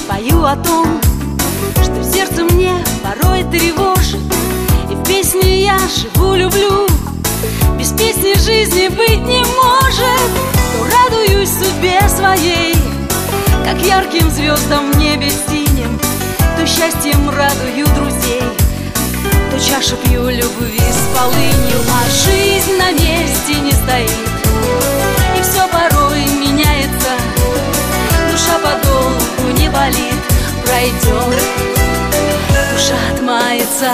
пою о том, что сердце мне порой тревожит, и в песне я живу, люблю. Без песни жизни быть не может. То радуюсь судьбе своей, как ярким звездам в небе синим, то счастьем радую друзей, то чашу пью любви с полынью. А жизнь на месте не стоит, и все порой меняется. Душа подолгу не болит, пройдет, душа отмается.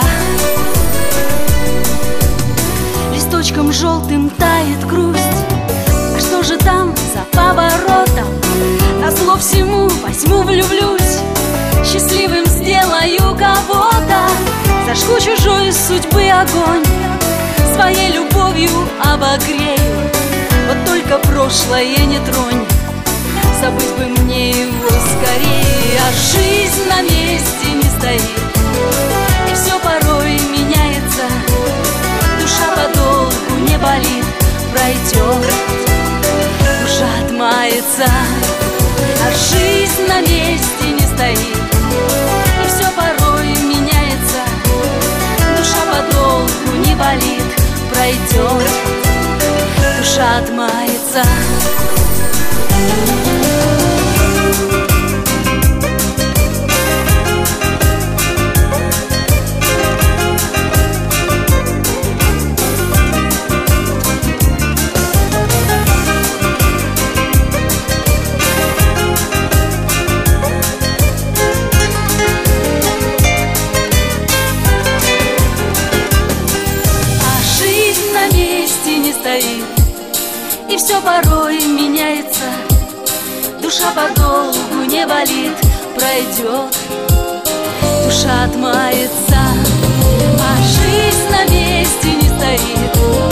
Листочком желтым тает грусть, а что же там за поворотом? Назло всему возьму, влюблюсь, счастливым сделаю кого-то. Зажгу чужой судьбы огонь, своей любовью обогрею. Вот только прошлое не тронь, забыть бы мне его скорее. А жизнь на месте не стоит, и все порой меняется. Душа подолгу не болит, пройдет, душа отмается. А жизнь на месте не стоит, и все порой меняется. Душа подолгу не болит, пройдет, душа отмается. И все порой меняется. Душа подолгу не болит, пройдет, душа отмается. А жизнь на месте не стоит,